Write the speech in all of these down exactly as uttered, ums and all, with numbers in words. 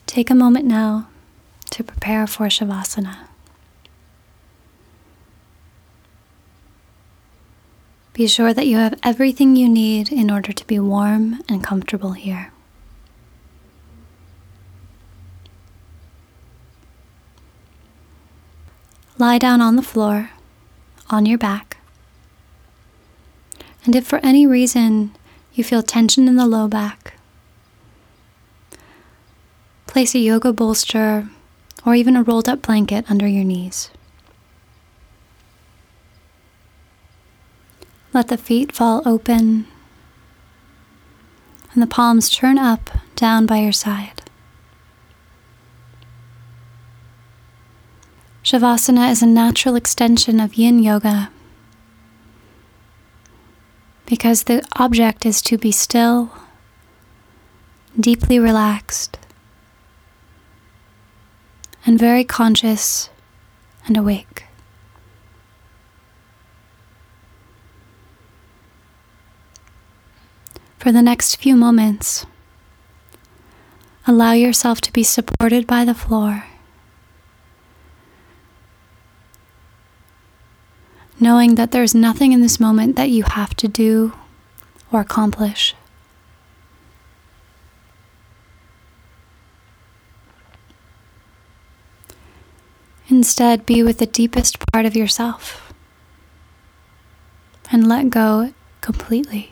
Take a moment now to prepare for Shavasana. Be sure that you have everything you need in order to be warm and comfortable here. Lie down on the floor, on your back. And if for any reason you feel tension in the low back, place a yoga bolster or even a rolled up blanket under your knees. Let the feet fall open and the palms turn up, down by your side. Shavasana is a natural extension of Yin Yoga because the object is to be still, deeply relaxed, and very conscious and awake. For the next few moments, allow yourself to be supported by the floor, knowing that there's nothing in this moment that you have to do or accomplish. Instead, be with the deepest part of yourself and let go completely.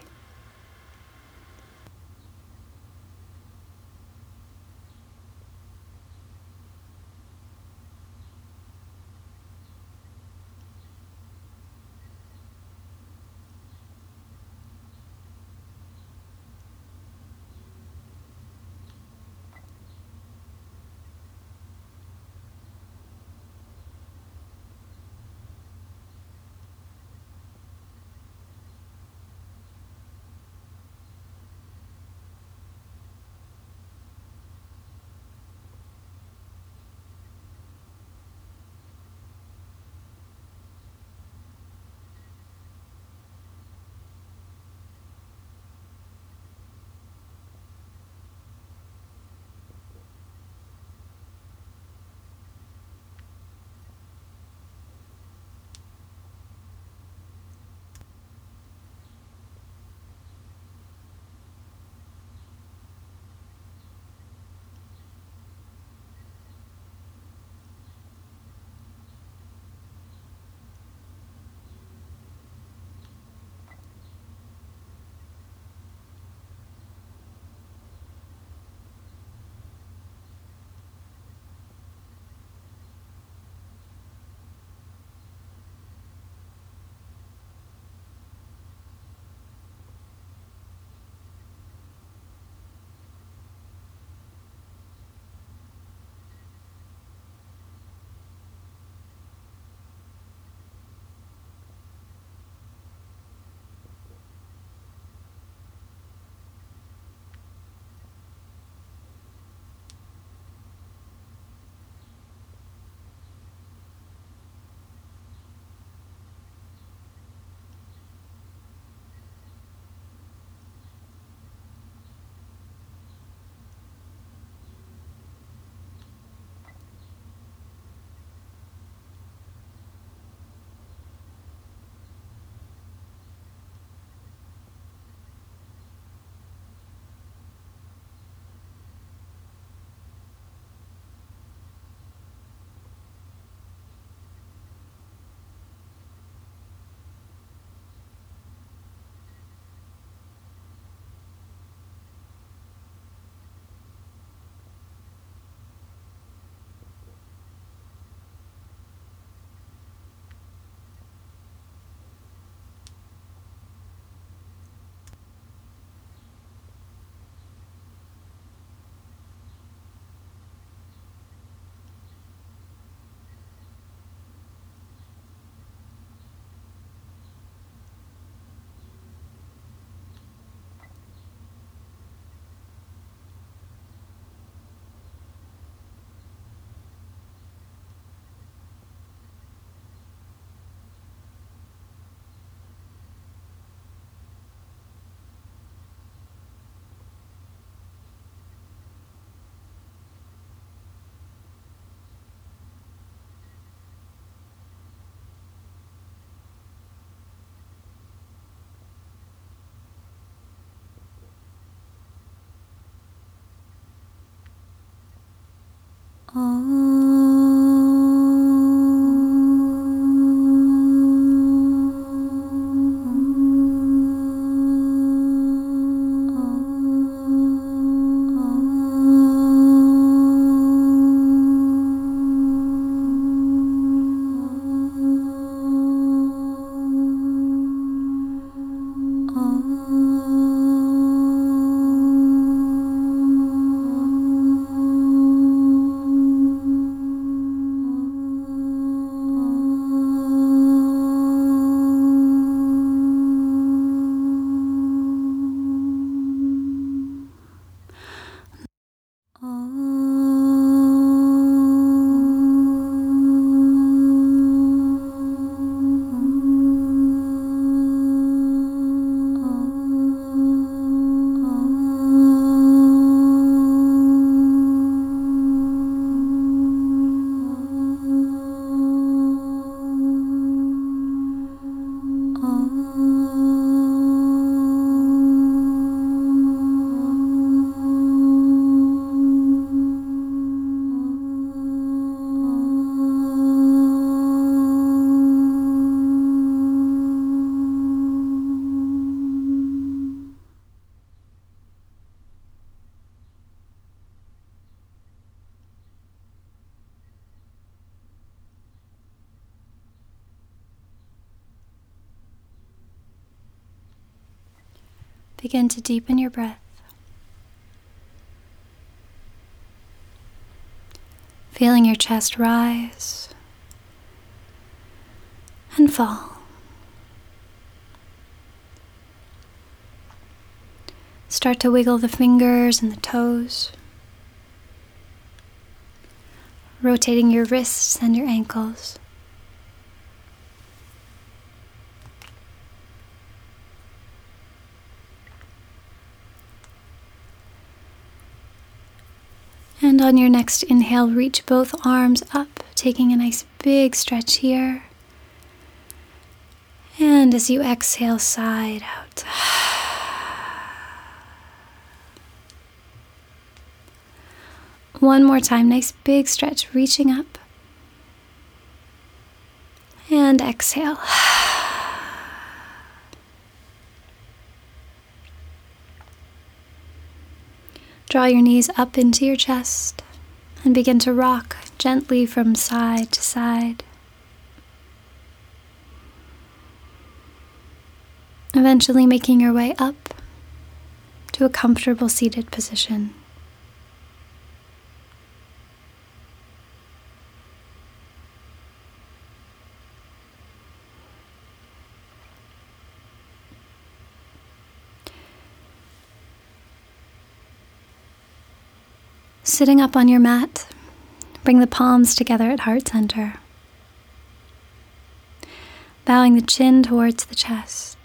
Begin to deepen your breath. Feeling your chest rise and fall. Start to wiggle the fingers and the toes, rotating your wrists and your ankles. And on your next inhale, reach both arms up, taking a nice big stretch here. And as you exhale, side out. One more time, nice big stretch, reaching up. And exhale. Draw your knees up into your chest and begin to rock gently from side to side. Eventually making your way up to a comfortable seated position. Sitting up on your mat, bring the palms together at heart center, bowing the chin towards the chest.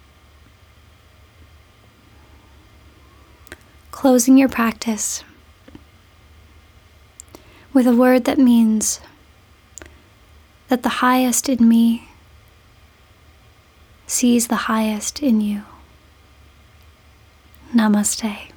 Closing your practice with a word that means that the highest in me sees the highest in you. Namaste.